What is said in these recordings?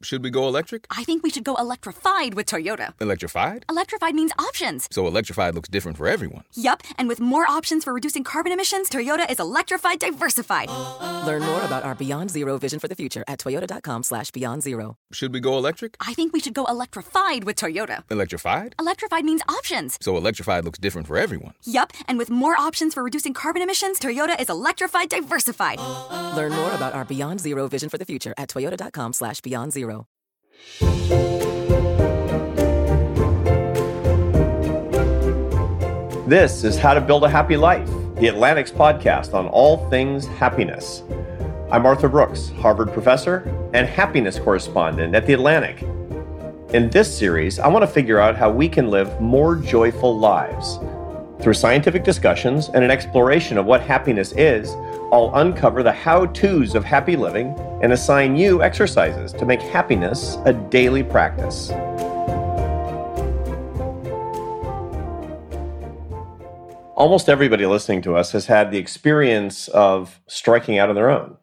Should we go electric? I think we should go electrified with Toyota. Electrified? Electrified means options. So electrified looks different for everyone. Yup, and with more options for reducing carbon emissions, Toyota is electrified diversified. Learn more about our Beyond Zero vision for the future at toyota.com/Beyond Zero. Should we go electric? I think we should go electrified with Toyota. Electrified? Electrified means options. So electrified looks different for everyone. Yup, and with more options for reducing carbon emissions, Toyota is electrified diversified. Learn more about our Beyond Zero vision for the future at toyota.com/Beyond Zero. This is How to Build a Happy Life, the Atlantic's podcast on all things happiness. I'm Arthur Brooks, Harvard professor and happiness correspondent at The Atlantic. In this series, I want to figure out how we can live more joyful lives. Through scientific discussions and an exploration of what happiness is, I'll uncover the how-tos of happy living and assign you exercises to make happiness a daily practice. Almost everybody listening to us has had the experience of striking out on their own.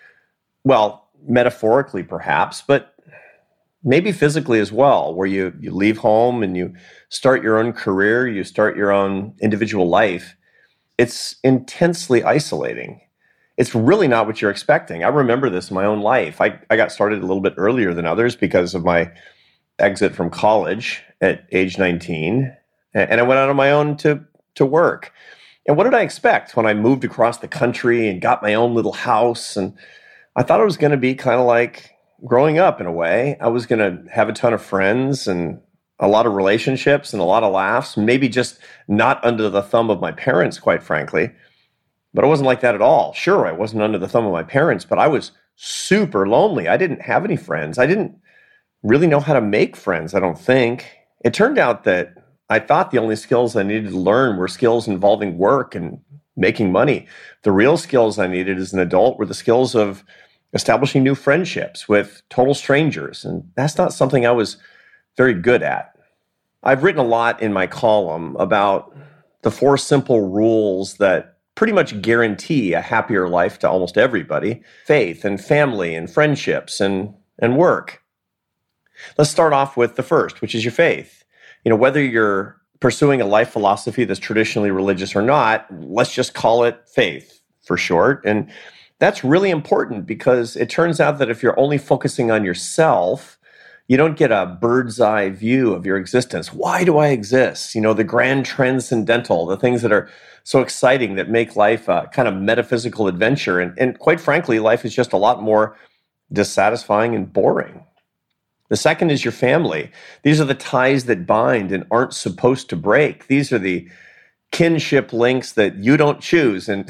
Well, metaphorically perhaps, but maybe physically as well, where you leave home and you start your own career, you start your own individual life. It's intensely isolating. It's really not what you're expecting. I remember this in my own life. I got started a little bit earlier than others because of my exit from college at age 19. And I went out on my own to work. And what did I expect when I moved across the country and got my own little house? And I thought it was going to be kind of like growing up in a way. I was going to have a ton of friends and a lot of relationships and a lot of laughs, maybe just not under the thumb of my parents, quite frankly. But it wasn't like that at all. Sure, I wasn't under the thumb of my parents, but I was super lonely. I didn't have any friends. I didn't really know how to make friends, I don't think. It turned out that I thought the only skills I needed to learn were skills involving work and making money. The real skills I needed as an adult were the skills of establishing new friendships with total strangers. And that's not something I was very good at. I've written a lot in my column about the 4 simple rules that pretty much guarantee a happier life to almost everybody: faith and family and friendships and work. Let's start off with the first, which is your faith. You know, whether you're pursuing a life philosophy that's traditionally religious or not, let's just call it faith for short. And that's really important because it turns out that if you're only focusing on yourself, you don't get a bird's eye view of your existence. Why do I exist? You know, the grand transcendental, the things that are so exciting that make life a kind of metaphysical adventure. And quite frankly, life is just a lot more dissatisfying and boring. The second is your family. These are the ties that bind and aren't supposed to break. These are the kinship links that you don't choose. And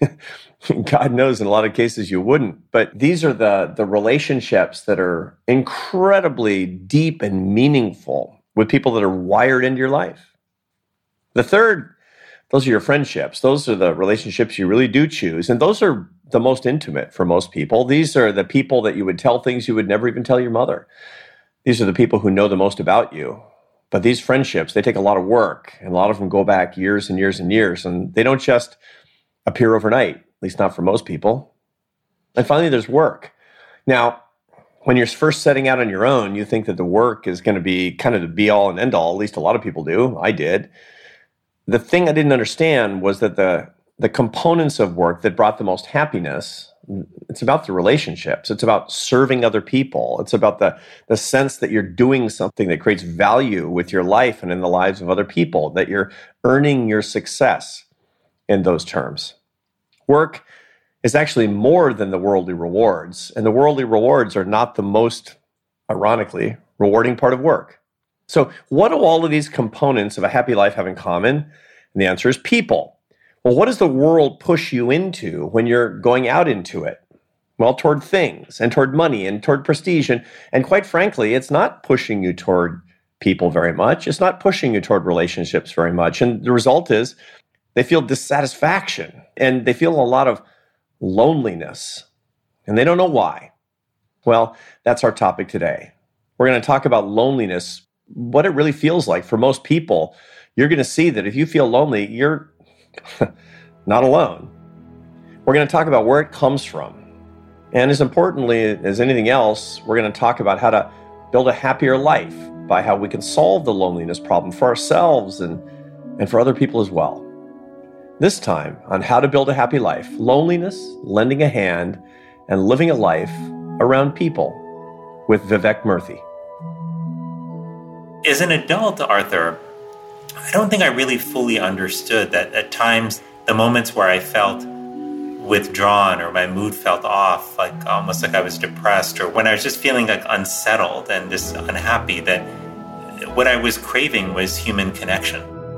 God knows in a lot of cases you wouldn't. But these are the relationships that are incredibly deep and meaningful with people that are wired into your life. The third, those are your friendships. Those are the relationships you really do choose. And those are the most intimate for most people. These are the people that you would tell things you would never even tell your mother. These are the people who know the most about you. But these friendships, they take a lot of work. And a lot of them go back years and years and years. And they don't just appear overnight, at least not for most people. And finally, there's work. Now, when you're first setting out on your own, you think that the work is going to be kind of the be-all and end-all. At least a lot of people do. I did. The thing I didn't understand was that the components of work that brought the most happiness, it's about the relationships. It's about serving other people. It's about the sense that you're doing something that creates value with your life and in the lives of other people, that you're earning your success in those terms. Work is actually more than the worldly rewards, and the worldly rewards are not the most, ironically, rewarding part of work. So what do all of these components of a happy life have in common? And the answer is people. Well, what does the world push you into when you're going out into it? Well, toward things and toward money and toward prestige. And quite frankly, it's not pushing you toward people very much. It's not pushing you toward relationships very much. And the result is they feel dissatisfaction and they feel a lot of loneliness. And they don't know why. Well, that's our topic today. We're going to talk about loneliness, what it really feels like for most people. You're going to see that if you feel lonely, you're not alone. We're going to talk about where it comes from And as importantly as anything else, we're going to talk about how to build a happier life by how we can solve the loneliness problem for ourselves and for other people as well. This time on How to Build a Happy Life, loneliness, lending a hand, and living a life around people with Vivek Murthy. As an adult, Arthur, I don't think I really fully understood that at times the moments where I felt withdrawn or my mood felt off, like almost like I was depressed, or when I was just feeling like unsettled and just unhappy, that what I was craving was human connection.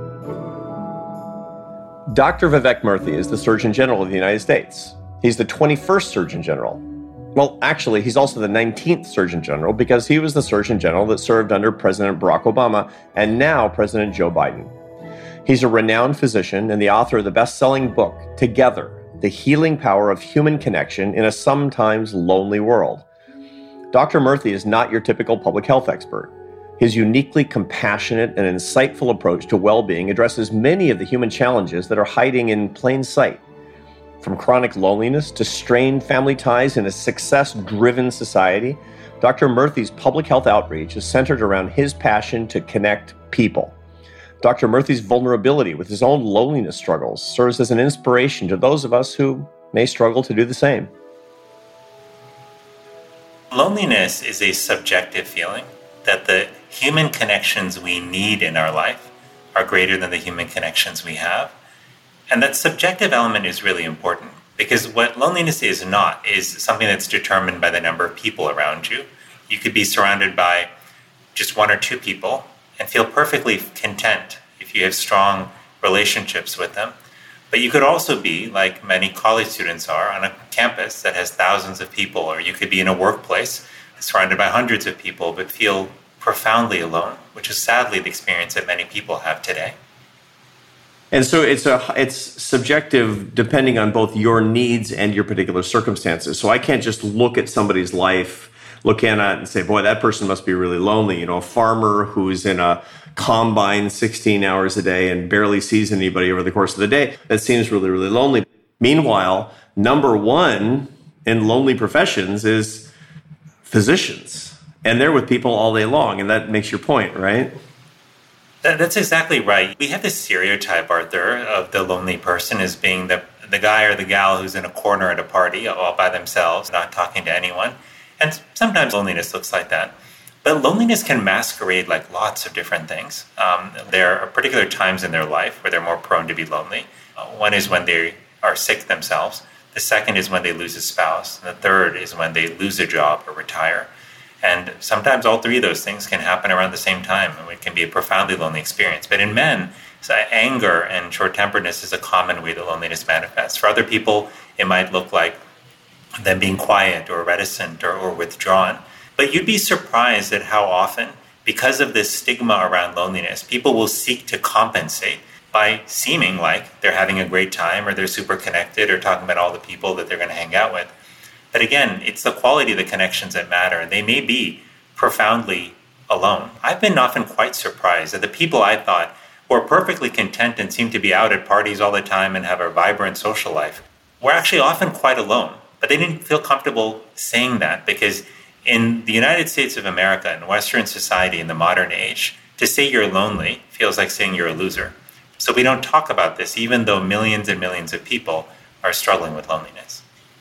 Dr. Vivek Murthy is the Surgeon General of the United States. He's the 21st Surgeon General. Well, actually, he's also the 19th Surgeon General because he was the Surgeon General that served under President Barack Obama and now President Joe Biden. He's a renowned physician and the author of the best-selling book, Together, The Healing Power of Human Connection in a Sometimes Lonely World. Dr. Murthy is not your typical public health expert. His uniquely compassionate and insightful approach to well-being addresses many of the human challenges that are hiding in plain sight. From chronic loneliness to strained family ties in a success-driven society, Dr. Murthy's public health outreach is centered around his passion to connect people. Dr. Murthy's vulnerability with his own loneliness struggles serves as an inspiration to those of us who may struggle to do the same. Loneliness is a subjective feeling that the human connections we need in our life are greater than the human connections we have. And that subjective element is really important because what loneliness is not is something that's determined by the number of people around you. You could be surrounded by just one or two people and feel perfectly content if you have strong relationships with them. But you could also be, like many college students are, on a campus that has thousands of people, or you could be in a workplace surrounded by hundreds of people but feel profoundly alone, which is sadly the experience that many people have today. And so it's subjective depending on both your needs and your particular circumstances. So I can't just look at somebody's life, look at it and say, boy, that person must be really lonely. You know, a farmer who's in a combine 16 hours a day and barely sees anybody over the course of the day, that seems really, really lonely. Meanwhile, number one in lonely professions is physicians. And they're with people all day long. And that makes your point, right? That's exactly right. We have this stereotype, Arthur, of the lonely person as being the guy or the gal who's in a corner at a party all by themselves, not talking to anyone. And sometimes loneliness looks like that. But loneliness can masquerade like lots of different things. There are particular times in their life where they're more prone to be lonely. One is when they are sick themselves. The second is when they lose a spouse. And the third is when they lose a job or retire. And sometimes all three of those things can happen around the same time, and it can be a profoundly lonely experience. But in men, anger and short-temperedness is a common way that loneliness manifests. For other people, it might look like them being quiet or reticent or withdrawn. But you'd be surprised at how often, because of this stigma around loneliness, people will seek to compensate by seeming like they're having a great time or they're super connected or talking about all the people that they're going to hang out with. But again, it's the quality of the connections that matter, and they may be profoundly alone. I've been often quite surprised that the people I thought were perfectly content and seemed to be out at parties all the time and have a vibrant social life were actually often quite alone. But they didn't feel comfortable saying that because in the United States of America, in Western society, in the modern age, to say you're lonely feels like saying you're a loser. So we don't talk about this, even though millions and millions of people are struggling with loneliness.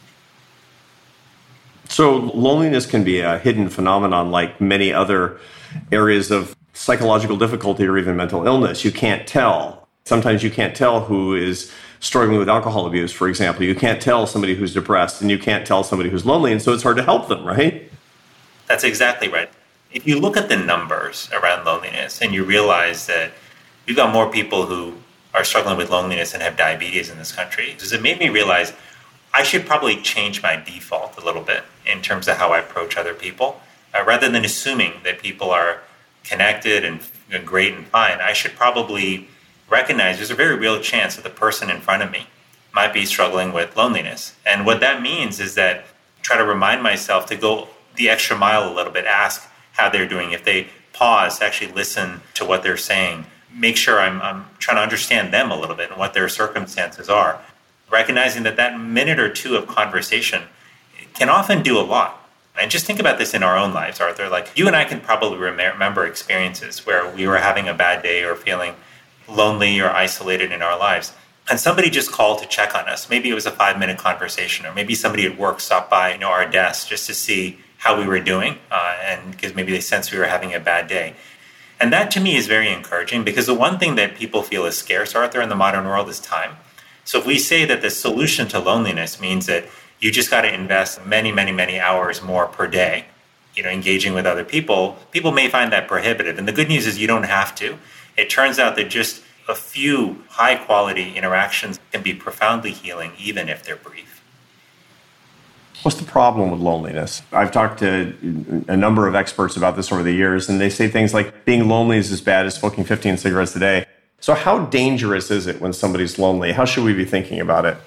So loneliness can be a hidden phenomenon like many other areas of psychological difficulty or even mental illness. You can't tell. Sometimes you can't tell who is struggling with alcohol abuse, for example. You can't tell somebody who's depressed, and you can't tell somebody who's lonely, and so it's hard to help them, right? That's exactly right. If you look at the numbers around loneliness and you realize that we've got more people who are struggling with loneliness and have diabetes in this country, it made me realize I should probably change my default a little bit in terms of how I approach other people. Rather than assuming that people are connected and great and fine, I should probably recognize there's a very real chance that the person in front of me might be struggling with loneliness. And what that means is that try to remind myself to go the extra mile a little bit, ask how they're doing. If they pause, actually listen to what they're saying, make sure I'm trying to understand them a little bit and what their circumstances are. Recognizing that minute or two of conversation can often do a lot. And just think about this in our own lives, Arthur. Like, you and I can probably remember experiences where we were having a bad day or feeling lonely or isolated in our lives. And somebody just called to check on us. Maybe it was a 5-minute conversation, or maybe somebody at work stopped by, our desk just to see how we were doing, and because maybe they sensed we were having a bad day. And that to me is very encouraging, because the one thing that people feel is scarce, Arthur, in the modern world is time. So if we say that the solution to loneliness means that you just got to invest many, many, many hours more per day, engaging with other people, people may find that prohibitive. And the good news is you don't have to. It turns out that just a few high-quality interactions can be profoundly healing, even if they're brief. What's the problem with loneliness? I've talked to a number of experts about this over the years, and they say things like being lonely is as bad as smoking 15 cigarettes a day. So how dangerous is it when somebody's lonely? How should we be thinking about it?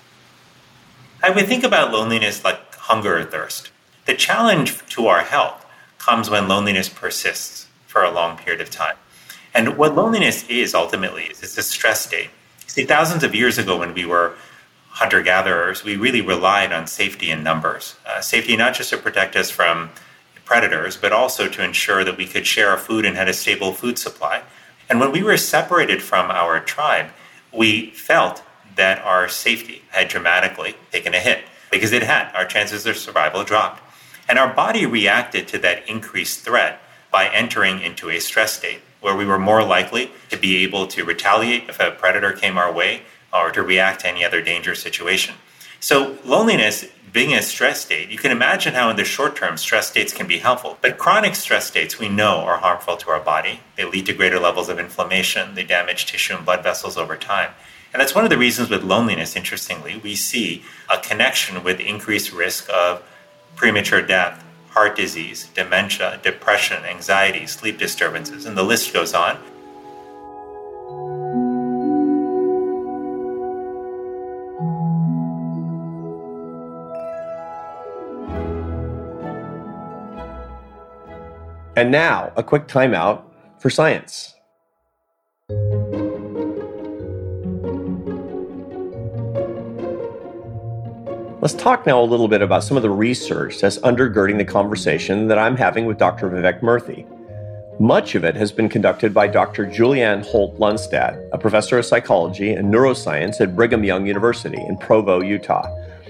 I would think about loneliness like hunger or thirst. The challenge to our health comes when loneliness persists for a long period of time. And what loneliness is ultimately is it's a stress state. See, thousands of years ago when we were hunter-gatherers, we really relied on safety in numbers. Safety not just to protect us from predators, but also to ensure that we could share our food and had a stable food supply. And when we were separated from our tribe, we felt that our safety had dramatically taken a hit, because it had. Our chances of survival dropped. And our body reacted to that increased threat by entering into a stress state, where we were more likely to be able to retaliate if a predator came our way, or to react to any other dangerous situation. So loneliness being a stress state, you can imagine how in the short term stress states can be helpful. But chronic stress states we know are harmful to our body. They lead to greater levels of inflammation. They damage tissue and blood vessels over time. And that's one of the reasons with loneliness, interestingly, we see a connection with increased risk of premature death, heart disease, dementia, depression, anxiety, sleep disturbances, and the list goes on. And now, a quick timeout for science. Let's talk now a little bit about some of the research that's undergirding the conversation that I'm having with Dr. Vivek Murthy. Much of it has been conducted by Dr. Julianne Holt-Lunstad, a professor of psychology and neuroscience at Brigham Young University in Provo, Utah.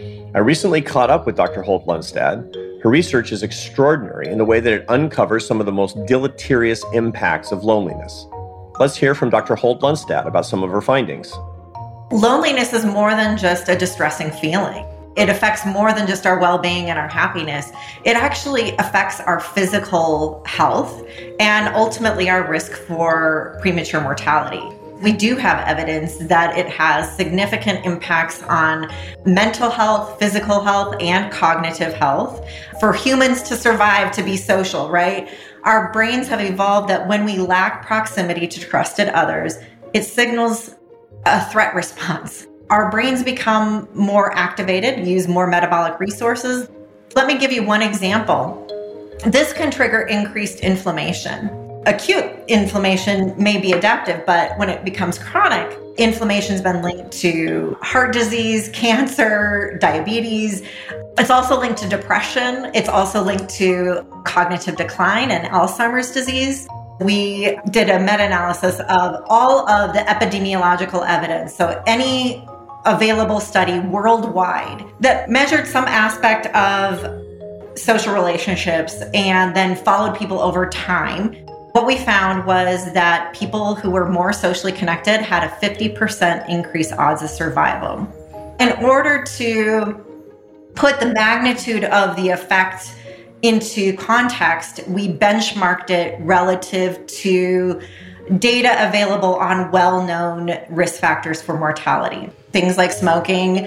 I recently caught up with Dr. Holt-Lunstad. Her research is extraordinary in the way that it uncovers some of the most deleterious impacts of loneliness. Let's hear from Dr. Holt-Lunstad about some of her findings. Loneliness is more than just a distressing feeling. It affects more than just our well-being and our happiness. It actually affects our physical health and ultimately our risk for premature mortality. We do have evidence that it has significant impacts on mental health, physical health, and cognitive health. For humans to survive, to be social, right? Our brains have evolved that when we lack proximity to trusted others, it signals a threat response. Our brains become more activated, use more metabolic resources. Let me give you one example. This can trigger increased inflammation. Acute inflammation may be adaptive, but when it becomes chronic, inflammation's been linked to heart disease, cancer, diabetes. It's also linked to depression. It's also linked to cognitive decline and Alzheimer's disease. We did a meta-analysis of all of the epidemiological evidence, so any available study worldwide that measured some aspect of social relationships and then followed people over time. What we found was that people who were more socially connected had a 50% increased odds of survival. In order to put the magnitude of the effect into context, we benchmarked it relative to data available on well-known risk factors for mortality. Things like smoking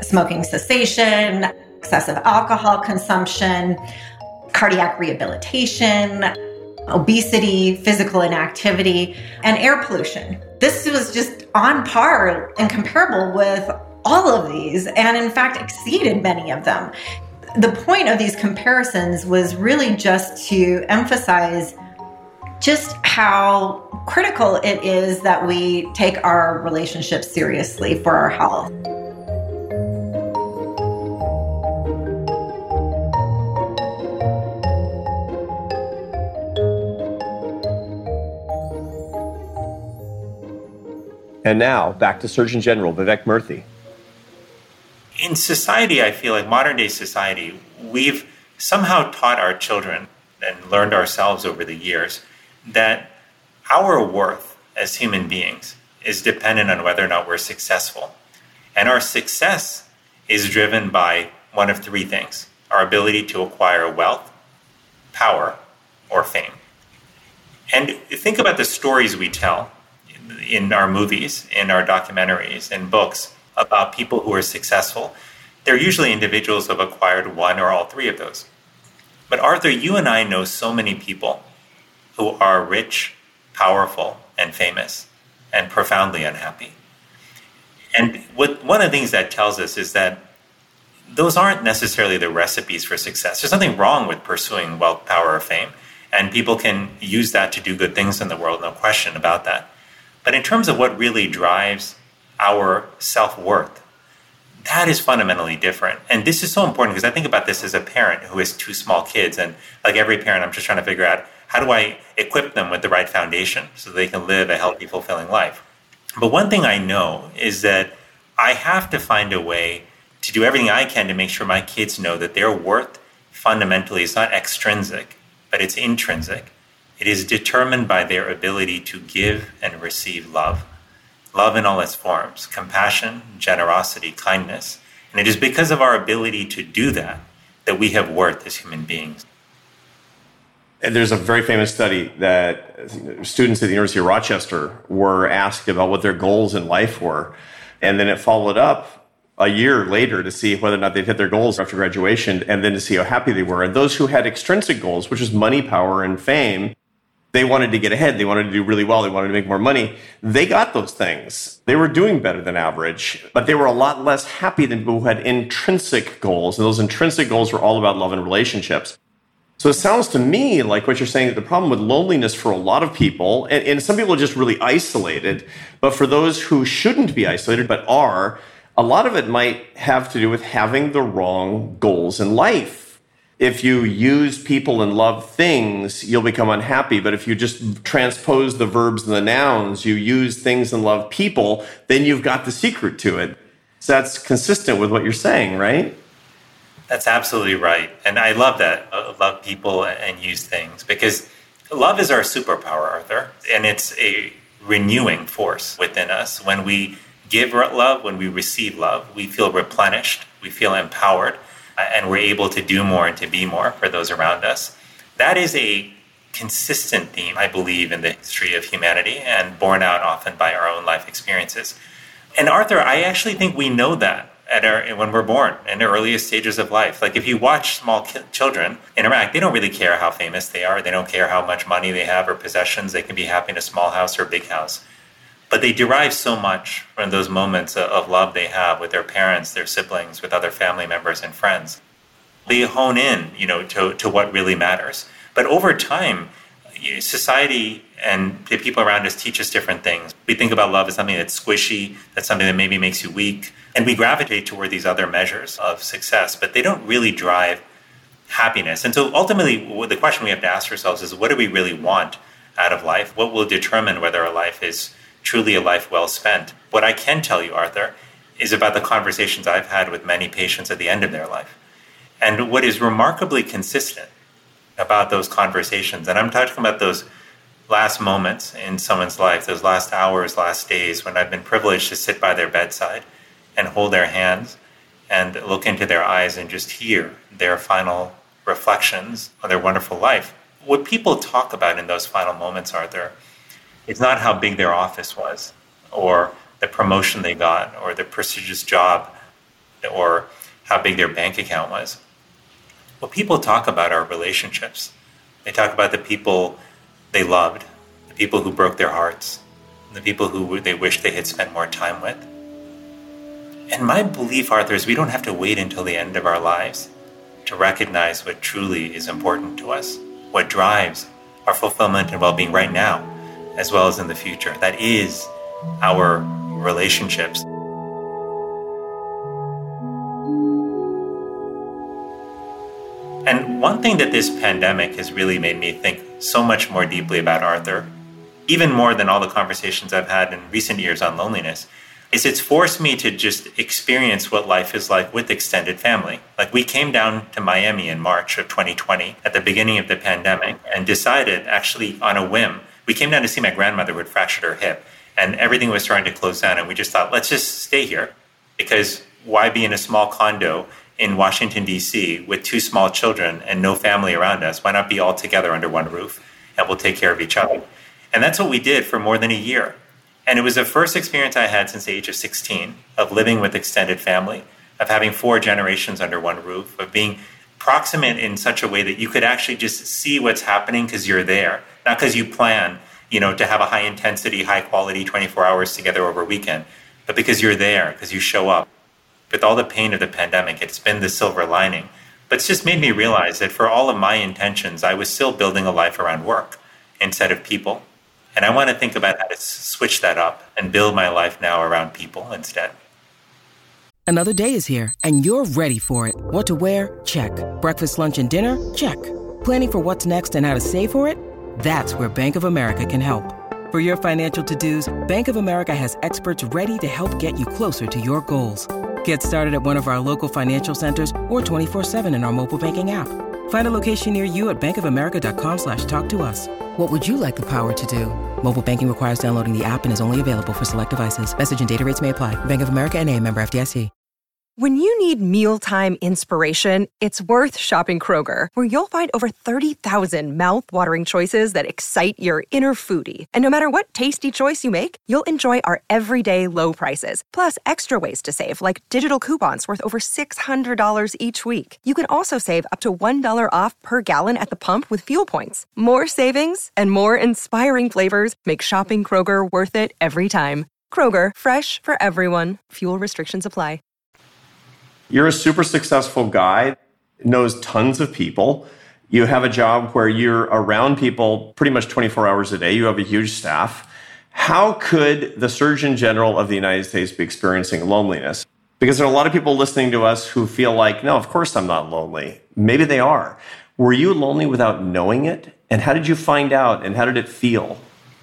cessation, excessive alcohol consumption, cardiac rehabilitation, obesity, physical inactivity, and air pollution. This was just on par and comparable with all of these, and in fact exceeded many of them. The point of these comparisons was really just to emphasize just how critical it is that we take our relationships seriously for our health. And now, back to Surgeon General Vivek Murthy. In society, I feel like modern day society, we've somehow taught our children and learned ourselves over the years that our worth as human beings is dependent on whether or not we're successful. And our success is driven by one of three things: our ability to acquire wealth, power, or fame. And think about the stories we tell in our movies, in our documentaries, in books about people who are successful. They're usually individuals who have acquired one or all three of those. But Arthur, you and I know so many people who are rich, powerful, and famous, and profoundly unhappy. And one of the things that tells us is that those aren't necessarily the recipes for success. There's nothing wrong with pursuing wealth, power, or fame, and people can use that to do good things in the world, no question about that. But in terms of what really drives our self-worth, that is fundamentally different. And this is so important because I think about this as a parent who has two small kids. And like every parent, I'm just trying to figure out, how do I equip them with the right foundation so they can live a healthy, fulfilling life? But one thing I know is that I have to find a way to do everything I can to make sure my kids know that their worth fundamentally is not extrinsic, but it's intrinsic. It is determined by their ability to give and receive love. Love in all its forms: compassion, generosity, kindness. And it is because of our ability to do that that we have worth as human beings. And there's a very famous study that students at the University of Rochester were asked about what their goals in life were. And then it followed up a year later to see whether or not they'd hit their goals after graduation, and then to see how happy they were. And those who had extrinsic goals, which is money, power, and fame, they wanted to get ahead. They wanted to do really well. They wanted to make more money. They got those things. They were doing better than average, but they were a lot less happy than people who had intrinsic goals. And those intrinsic goals were all about love and relationships. So it sounds to me like what you're saying, that the problem with loneliness for a lot of people, and some people are just really isolated, but for those who shouldn't be isolated but are, a lot of it might have to do with having the wrong goals in life. If you use people and love things, you'll become unhappy. But if you just transpose the verbs and the nouns, you use things and love people, then you've got the secret to it. So that's consistent with what you're saying, right? That's absolutely right. And I love that. Love people and use things, because love is our superpower, Arthur. And it's a renewing force within us. When we give love, when we receive love, we feel replenished, we feel empowered, and we're able to do more and to be more for those around us. That is a consistent theme, I believe, in the history of humanity, and borne out often by our own life experiences. And Arthur, I actually think we know that when we're born, in the earliest stages of life. Like if you watch small children interact, they don't really care how famous they are. They don't care how much money they have or possessions. They can be happy in a small house or a big house. But they derive so much from those moments of love they have with their parents, their siblings, with other family members and friends. They hone in, to what really matters. But over time, society and the people around us teach us different things. We think about love as something that's squishy, that's something that maybe makes you weak, and we gravitate toward these other measures of success, but they don't really drive happiness. And so ultimately, the question we have to ask ourselves is, what do we really want out of life? What will determine whether our life is truly a life well spent? What I can tell you, Arthur, is about the conversations I've had with many patients at the end of their life. And what is remarkably consistent about those conversations, and I'm talking about those last moments in someone's life, those last hours, last days, when I've been privileged to sit by their bedside and hold their hands and look into their eyes and just hear their final reflections on their wonderful life. What people talk about in those final moments, Arthur, it's not how big their office was, or the promotion they got, or the prestigious job, or how big their bank account was. What people talk about are relationships. They talk about the people they loved, the people who broke their hearts, the people who they wished they had spent more time with. And my belief, Arthur, is we don't have to wait until the end of our lives to recognize what truly is important to us, what drives our fulfillment and well-being right now, as well as in the future. That is our relationships. And one thing that this pandemic has really made me think so much more deeply about, Arthur, even more than all the conversations I've had in recent years on loneliness, is it's forced me to just experience what life is like with extended family. Like we came down to Miami in March of 2020 at the beginning of the pandemic and decided actually on a whim, we came down to see my grandmother who had fractured her hip and everything was starting to close down. And we just thought, let's just stay here because why be in a small condo in Washington, D.C. with 2 small children and no family around us? Why not be all together under one roof and we'll take care of each other? And that's what we did for more than a year. And it was the first experience I had since the age of 16 of living with extended family, of having 4 generations under one roof, of being proximate in such a way that you could actually just see what's happening because you're there, not because you plan, to have a high intensity, high quality 24 hours together over a weekend, but because you're there, because you show up. With all the pain of the pandemic, it's been the silver lining. But it's just made me realize that for all of my intentions, I was still building a life around work instead of people. And I want to think about how to switch that up and build my life now around people instead. Another day is here, and you're ready for it. What to wear? Check. Breakfast, lunch, and dinner? Check. Planning for what's next and how to save for it? That's where Bank of America can help. For your financial to-dos, Bank of America has experts ready to help get you closer to your goals. Get started at one of our local financial centers or 24/7 in our mobile banking app. Find a location near you at bankofamerica.com/talktous. What would you like the power to do? Mobile banking requires downloading the app and is only available for select devices. Message and data rates may apply. Bank of America NA, member FDIC. When you need mealtime inspiration, it's worth shopping Kroger, where you'll find over 30,000 mouth-watering choices that excite your inner foodie. And no matter what tasty choice you make, you'll enjoy our everyday low prices, plus extra ways to save, like digital coupons worth over $600 each week. You can also save up to $1 off per gallon at the pump with fuel points. More savings and more inspiring flavors make shopping Kroger worth it every time. Kroger, fresh for everyone. Fuel restrictions apply. You're a super successful guy, knows tons of people. You have a job where you're around people pretty much 24 hours a day. You have a huge staff. How could the Surgeon General of the United States be experiencing loneliness? Because there are a lot of people listening to us who feel like, no, of course I'm not lonely. Maybe they are. Were you lonely without knowing it? And how did you find out? And how did it feel?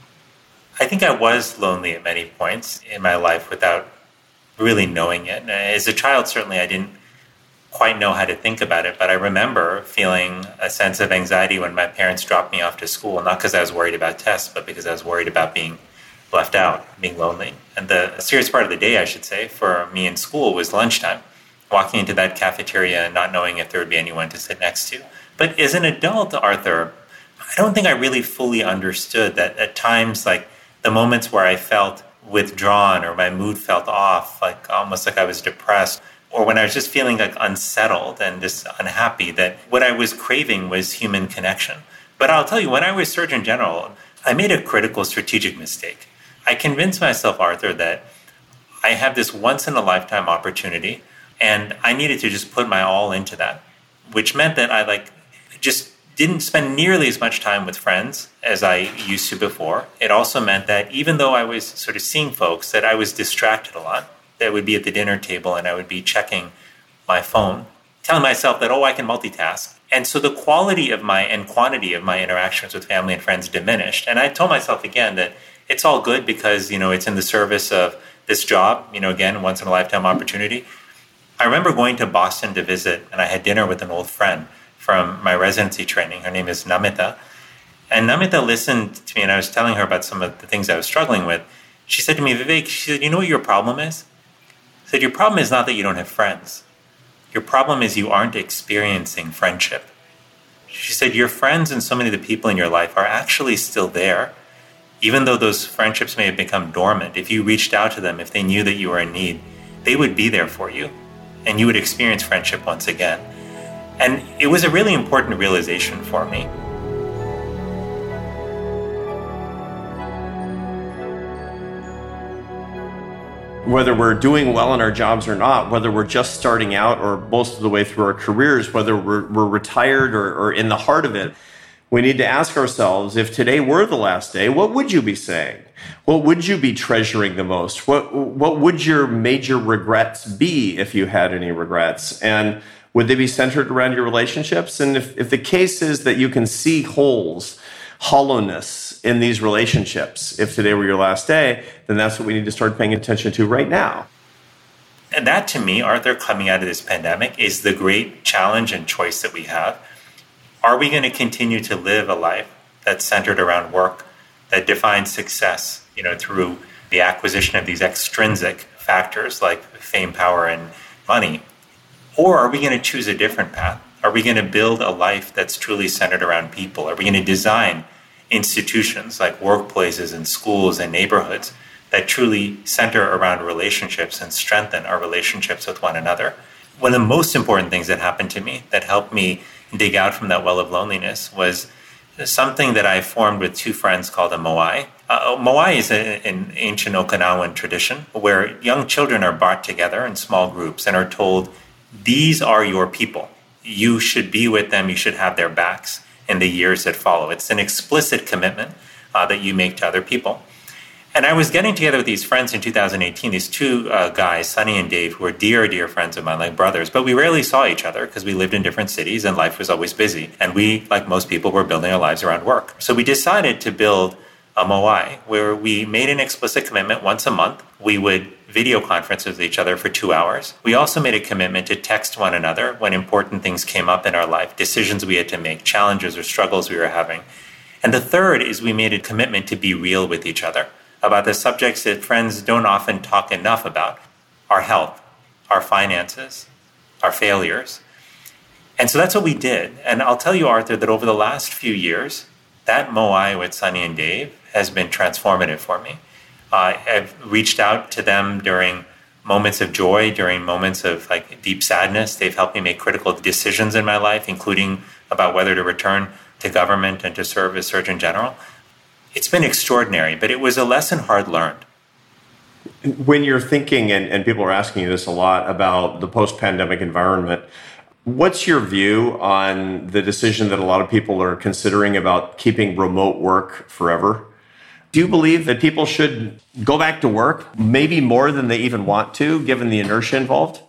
I think I was lonely at many points in my life without really knowing it. As a child, certainly I didn't quite know how to think about it, but I remember feeling a sense of anxiety when my parents dropped me off to school, not because I was worried about tests, but because I was worried about being left out, being lonely. And the serious part of the day, I should say, for me in school was lunchtime, walking into that cafeteria and not knowing if there would be anyone to sit next to. But as an adult, Arthur, I don't think I really fully understood that at times, like the moments where I felt withdrawn or my mood felt off, like almost like I was depressed, or when I was just feeling like unsettled and just unhappy, that what I was craving was human connection. But I'll tell you, when I was Surgeon General, I made a critical strategic mistake. I convinced myself, Arthur, that I have this once-in-a-lifetime opportunity and I needed to just put my all into that, which meant that I just didn't spend nearly as much time with friends as I used to before. It also meant that even though I was sort of seeing folks, that I was distracted a lot. That I would be at the dinner table and I would be checking my phone, telling myself that, I can multitask. And so the quality of and quantity of my interactions with family and friends diminished. And I told myself again that it's all good because, it's in the service of this job, again, once in a lifetime opportunity. I remember going to Boston to visit and I had dinner with an old friend from my residency training. Her name is Namita. And Namita listened to me and I was telling her about some of the things I was struggling with. She said to me, Vivek, she said, you know what your problem is? She said, your problem is not that you don't have friends. Your problem is you aren't experiencing friendship. She said, your friends and so many of the people in your life are actually still there. Even though those friendships may have become dormant, if you reached out to them, if they knew that you were in need, they would be there for you and you would experience friendship once again. And it was a really important realization for me. Whether we're doing well in our jobs or not, whether we're just starting out or most of the way through our careers, whether we're retired or in the heart of it, we need to ask ourselves, if today were the last day, what would you be saying? What would you be treasuring the most? What would your major regrets be if you had any regrets? And would they be centered around your relationships? And if the case is that you can see holes hollowness in these relationships. If today were your last day, then that's what we need to start paying attention to right now. And that, to me, Arthur, coming out of this pandemic, is the great challenge and choice that we have. Are we going to continue to live a life that's centered around work, that defines success, through the acquisition of these extrinsic factors like fame, power, and money? Or are we going to choose a different path? Are we going to build a life that's truly centered around people? Are we going to design institutions like workplaces and schools and neighborhoods that truly center around relationships and strengthen our relationships with one another? One of the most important things that happened to me that helped me dig out from that well of loneliness was something that I formed with two friends called a moai. Moai is an ancient Okinawan tradition where young children are brought together in small groups and are told, these are your people. You should be with them. You should have their backs in the years that follow. It's an explicit commitment that you make to other people. And I was getting together with these friends in 2018, these two guys, Sunny and Dave, who are dear, dear friends of mine, like brothers, but we rarely saw each other because we lived in different cities and life was always busy. And we, like most people, were building our lives around work. So we decided to build a moai where we made an explicit commitment once a month. We would video conference with each other for 2 hours. We also made a commitment to text one another when important things came up in our life, decisions we had to make, challenges or struggles we were having. And the third is we made a commitment to be real with each other about the subjects that friends don't often talk enough about: our health, our finances, our failures. And so that's what we did. And I'll tell you, Arthur, that over the last few years, that moai with Sunny and Dave has been transformative for me. I've reached out to them during moments of joy, during moments of deep sadness. They've helped me make critical decisions in my life, including about whether to return to government and to serve as Surgeon General. It's been extraordinary, but it was a lesson hard learned. When you're thinking, and people are asking you this a lot, about the post-pandemic environment, what's your view on the decision that a lot of people are considering about keeping remote work forever? Do you believe that people should go back to work, maybe more than they even want to, given the inertia involved?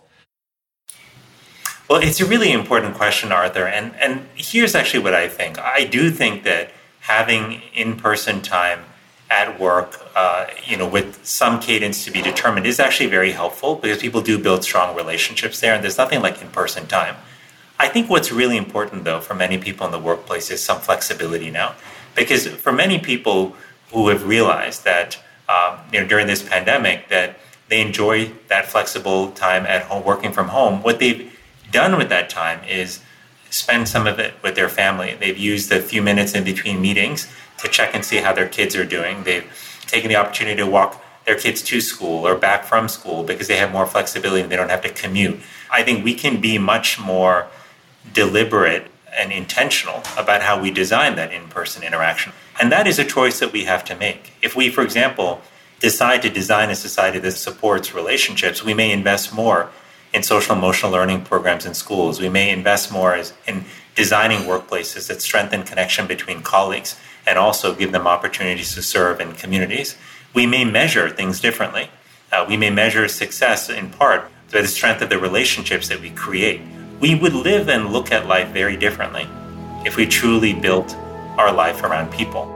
Well, it's a really important question, Arthur. And here's actually what I think. I do think that having in-person time at work, with some cadence to be determined is actually very helpful because people do build strong relationships there, and there's nothing like in-person time. I think what's really important, though, for many people in the workplace is some flexibility now. Because for many people who have realized that during this pandemic that they enjoy that flexible time at home, working from home, what they've done with that time is spend some of it with their family. They've used the few minutes in between meetings to check and see how their kids are doing. They've taken the opportunity to walk their kids to school or back from school because they have more flexibility and they don't have to commute. I think we can be much more deliberate and intentional about how we design that in-person interaction. And that is a choice that we have to make. If we, for example, decide to design a society that supports relationships, we may invest more in social emotional learning programs in schools. We may invest more in designing workplaces that strengthen connection between colleagues and also give them opportunities to serve in communities. We may measure things differently. We may measure success in part by the strength of the relationships that we create. We would live and look at life very differently if we truly built our life around people.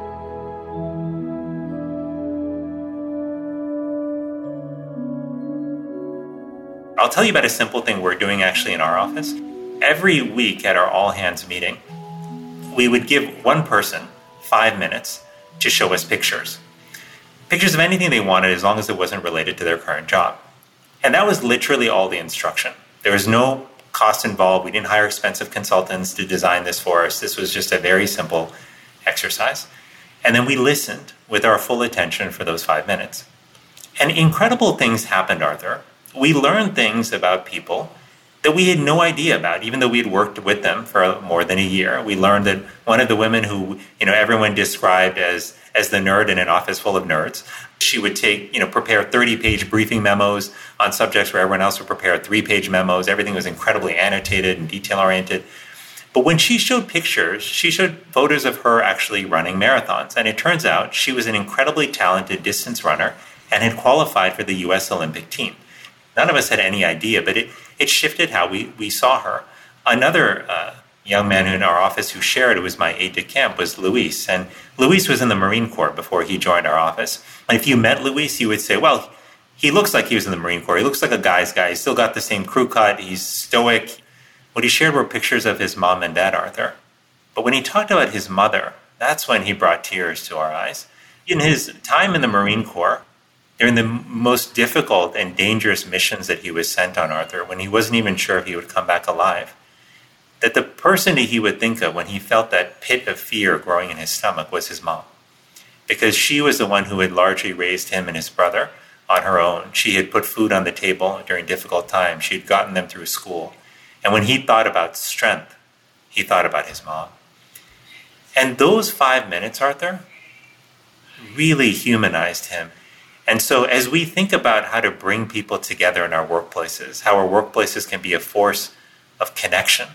I'll tell you about a simple thing we're doing actually in our office. Every week at our all-hands meeting, we would give one person 5 minutes to show us pictures. Pictures of anything they wanted as long as it wasn't related to their current job. And that was literally all the instruction. There was no cost involved. We didn't hire expensive consultants to design this for us. This was just a very simple exercise. And then we listened with our full attention for those 5 minutes. And incredible things happened, Arthur. We learned things about people that we had no idea about, even though we had worked with them for more than a year. We learned that one of the women who, everyone described as the nerd in an office full of nerds, she would prepare 30-page briefing memos on subjects where everyone else would prepare 3-page memos. Everything was incredibly annotated and detail-oriented. But when she showed pictures, she showed photos of her actually running marathons. And it turns out she was an incredibly talented distance runner and had qualified for the U.S. Olympic team. None of us had any idea, but it shifted how we saw her. Another young man in our office who shared, it was my aide-de-camp, was Luis. And Luis was in the Marine Corps before he joined our office. And if you met Luis, you would say, well, he looks like he was in the Marine Corps. He looks like a guy's guy. He's still got the same crew cut. He's stoic. What he shared were pictures of his mom and dad, Arthur. But when he talked about his mother, that's when he brought tears to our eyes. In his time in the Marine Corps, during the most difficult and dangerous missions that he was sent on, Arthur, when he wasn't even sure if he would come back alive, that the person that he would think of when he felt that pit of fear growing in his stomach was his mom. Because she was the one who had largely raised him and his brother on her own. She had put food on the table during difficult times. She had gotten them through school. And when he thought about strength, he thought about his mom. And those 5 minutes, Arthur, really humanized him. And so as we think about how to bring people together in our workplaces, how our workplaces can be a force of connection,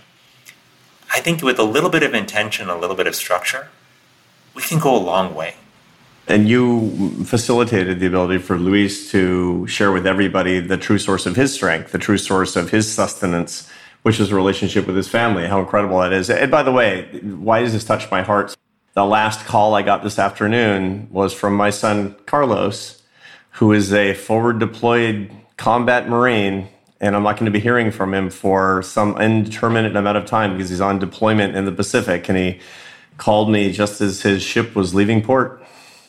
I think with a little bit of intention, a little bit of structure, we can go a long way. And you facilitated the ability for Luis to share with everybody the true source of his strength, the true source of his sustenance, which is a relationship with his family. How incredible that is. And by the way, why does this touch my heart? The last call I got this afternoon was from my son, Carlos, who is a forward deployed combat Marine. And I'm not going to be hearing from him for some indeterminate amount of time because he's on deployment in the Pacific. And he called me just as his ship was leaving port.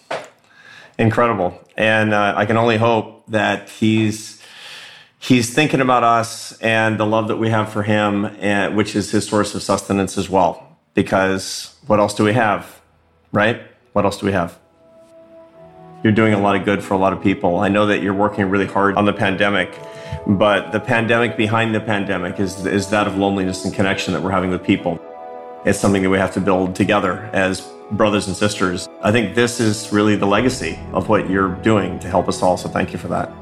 Incredible. And I can only hope that he's thinking about us and the love that we have for him, which is his source of sustenance as well. Because what else do we have, right? What else do we have? You're doing a lot of good for a lot of people. I know that you're working really hard on the pandemic, but the pandemic behind the pandemic is that of loneliness and connection that we're having with people. It's something that we have to build together as brothers and sisters. I think this is really the legacy of what you're doing to help us all, so thank you for that.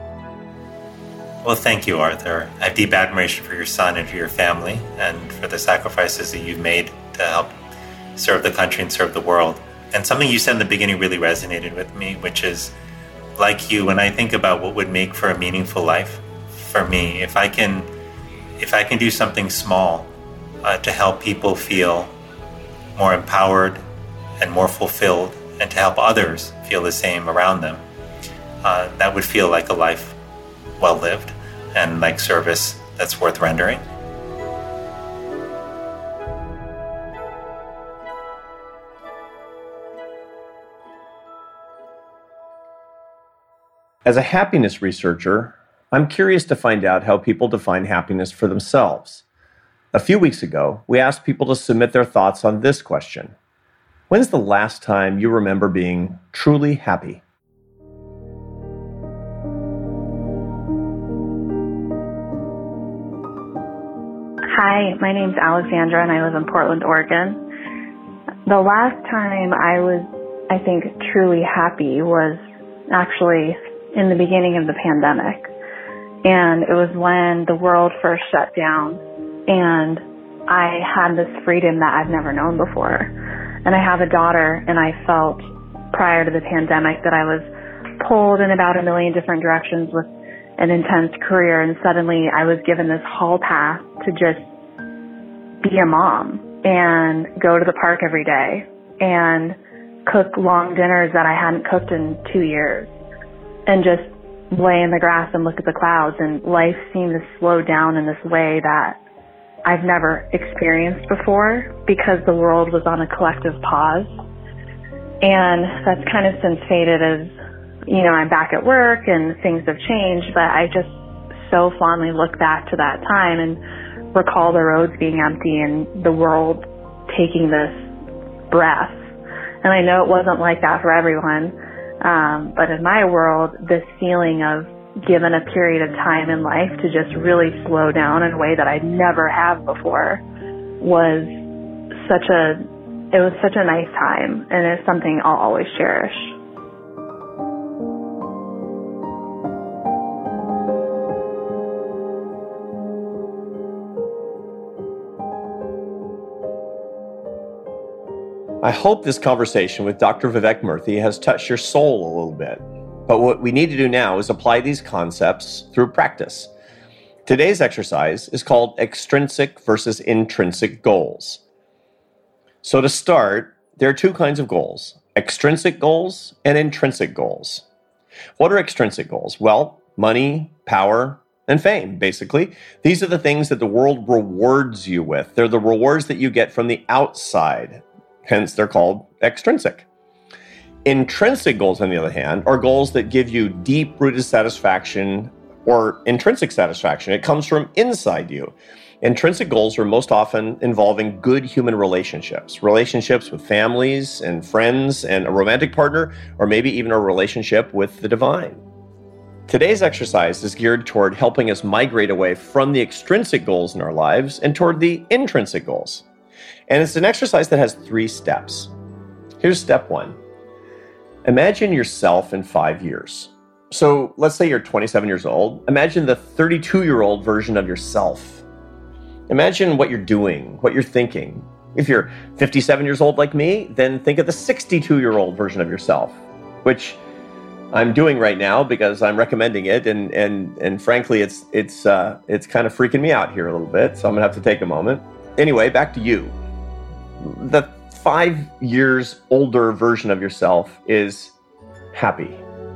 Well, thank you, Arthur. I have deep admiration for your son and for your family and for the sacrifices that you've made to help serve the country and serve the world. And something you said in the beginning really resonated with me, which is, like you, when I think about what would make for a meaningful life for me, if I can do something small to help people feel more empowered and more fulfilled, and to help others feel the same around them, that would feel like a life well lived and like service that's worth rendering. As a happiness researcher, I'm curious to find out how people define happiness for themselves. A few weeks ago, we asked people to submit their thoughts on this question. When's the last time you remember being truly happy? Hi, my name's Alexandra and I live in Portland, Oregon. The last time I was, I think, truly happy was actually in the beginning of the pandemic. And it was when the world first shut down and I had this freedom that I've never known before. And I have a daughter, and I felt prior to the pandemic that I was pulled in about a million different directions with an intense career, and suddenly I was given this hall pass to just be a mom and go to the park every day and cook long dinners that I hadn't cooked in 2 years and just lay in the grass and look at the clouds. And life seemed to slow down in this way that I've never experienced before because the world was on a collective pause. And that's kind of since faded as, you know, I'm back at work and things have changed, but I just so fondly look back to that time and recall the roads being empty and the world taking this breath. And I know it wasn't like that for everyone, but in my world, this feeling of given a period of time in life to just really slow down in a way that I never have before was such a nice time, and it's something I'll always cherish. I hope this conversation with Dr. Vivek Murthy has touched your soul a little bit. But what we need to do now is apply these concepts through practice. Today's exercise is called extrinsic versus intrinsic goals. So to start, there are two kinds of goals, extrinsic goals and intrinsic goals. What are extrinsic goals? Well, money, power, and fame, basically. These are the things that the world rewards you with. They're the rewards that you get from the outside. Hence, they're called extrinsic. Intrinsic goals, on the other hand, are goals that give you deep-rooted satisfaction or intrinsic satisfaction. It comes from inside you. Intrinsic goals are most often involving good human relationships with families and friends and a romantic partner, or maybe even a relationship with the divine. Today's exercise is geared toward helping us migrate away from the extrinsic goals in our lives and toward the intrinsic goals. And it's an exercise that has 3 steps. Here's step 1. Imagine yourself in 5 years. So let's say you're 27 years old. Imagine the 32-year-old version of yourself. Imagine what you're doing, what you're thinking. If you're 57 years old like me, then think of the 62-year-old version of yourself, which I'm doing right now because I'm recommending it, and frankly, it's kind of freaking me out here a little bit, so I'm gonna have to take a moment. Anyway, back to you. The 5 years older version of yourself is happy.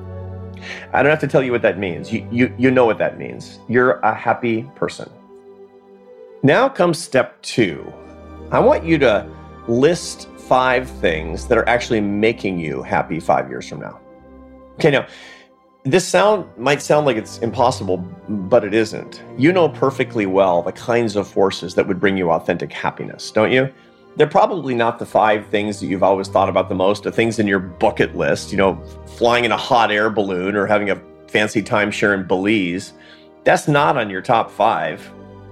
I don't have to tell you what that means. You know what that means. You're a happy person. Now comes step 2. I want you to list 5 things that are actually making you happy 5 years from now. Okay, now, this might sound like it's impossible, but it isn't. You know perfectly well the kinds of forces that would bring you authentic happiness, don't you? They're probably not the 5 things that you've always thought about the most, the things in your bucket list, flying in a hot air balloon or having a fancy timeshare in Belize. That's not on your top 5.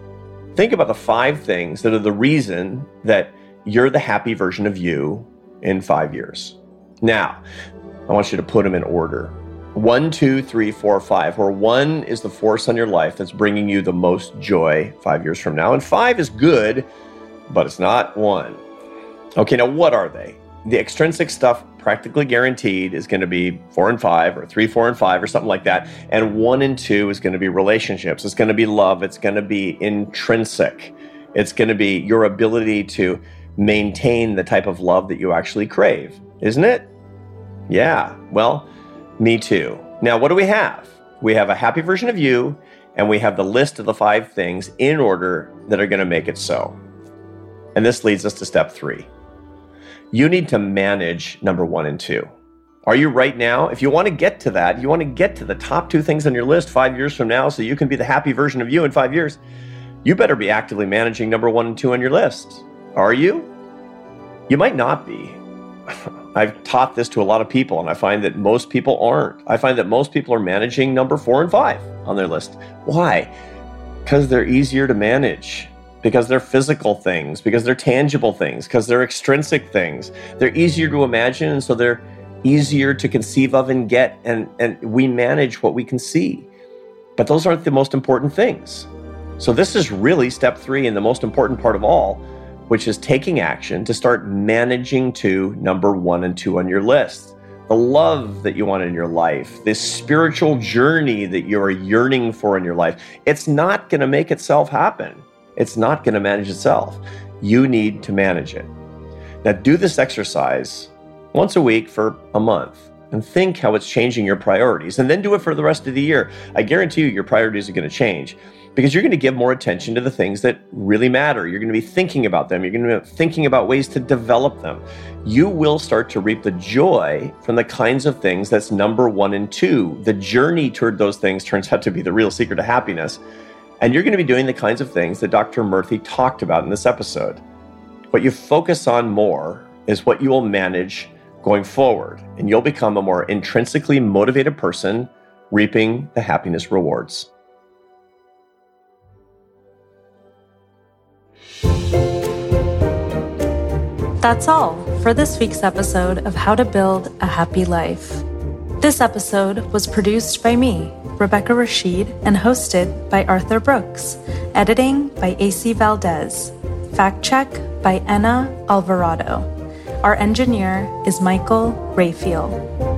Think about the 5 things that are the reason that you're the happy version of you in 5 years. Now, I want you to put them in order. 1, 2, 3, 4, 5, where 1 is the force on your life that's bringing you the most joy 5 years from now, and 5 is good, but it's not 1. Okay, now what are they? The extrinsic stuff, practically guaranteed, is going to be 4 and 5, or 3, 4, and 5, or something like that. And 1 and 2 is going to be relationships. It's going to be love. It's going to be intrinsic. It's going to be your ability to maintain the type of love that you actually crave, isn't it? Yeah, well, me too. Now, what do we have? We have a happy version of you, and we have the list of the 5 things in order that are going to make it so. And this leads us to step 3. You need to manage number 1 and 2. Are you right now? If you want to get to that, you want to get to the top 2 things on your list 5 years from now so you can be the happy version of you in 5 years, you better be actively managing number 1 and 2 on your list. Are you? You might not be. I've taught this to a lot of people, and I find that most people aren't. I find that most people are managing number 4 and 5 on their list. Why? Because they're easier to manage. Because they're physical things, because they're tangible things, because they're extrinsic things. They're easier to imagine, and so they're easier to conceive of and get, and we manage what we can see. But those aren't the most important things. So this is really step 3 and the most important part of all, which is taking action to start managing to number 1 and 2 on your list. The love that you want in your life, this spiritual journey that you're yearning for in your life, it's not going to make itself happen. It's not going to manage itself. You need to manage it. Now do this exercise once a week for a month and think how it's changing your priorities, and then do it for the rest of the year. I guarantee you your priorities are going to change because you're going to give more attention to the things that really matter. You're going to be thinking about them. You're going to be thinking about ways to develop them. You will start to reap the joy from the kinds of things that's number 1 and 2. The journey toward those things turns out to be the real secret to happiness. And you're going to be doing the kinds of things that Dr. Murthy talked about in this episode. What you focus on more is what you will manage going forward, and you'll become a more intrinsically motivated person, reaping the happiness rewards. That's all for this week's episode of How to Build a Happy Life. This episode was produced by me, Rebecca Rashid, and hosted by Arthur Brooks. Editing by AC Valdez. Fact check by Anna Alvarado. Our engineer is Michael Rayfield.